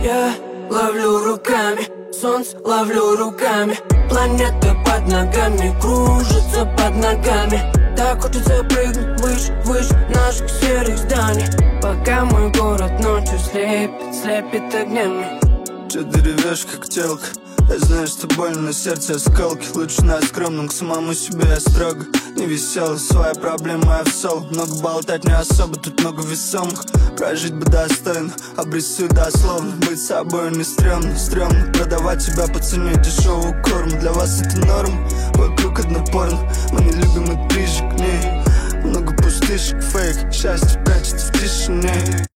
Я ловлю руками, солнце ловлю руками. Планета под ногами, кружится под ногами. Так хочется прыгнуть выше, выше наших серых зданий. Пока мой город ночью слепит огнями. Че ты ревешь, как телка? Я знаю, что больно, на сердце осколки. Лучше на скромном, к самому себе я строго. Не веселый, своя проблема, я в соло. Много болтать не особо, тут много весомых. Прожить бы достойно, обрисую дословно. Быть собой не стрёмно, стрёмно. Продавать себя по цене дешевого корма. Для вас это норм, вокруг одно порно. Мы не любим и ближе к ней. Много пустышек, фейк, счастье прячется в тишине.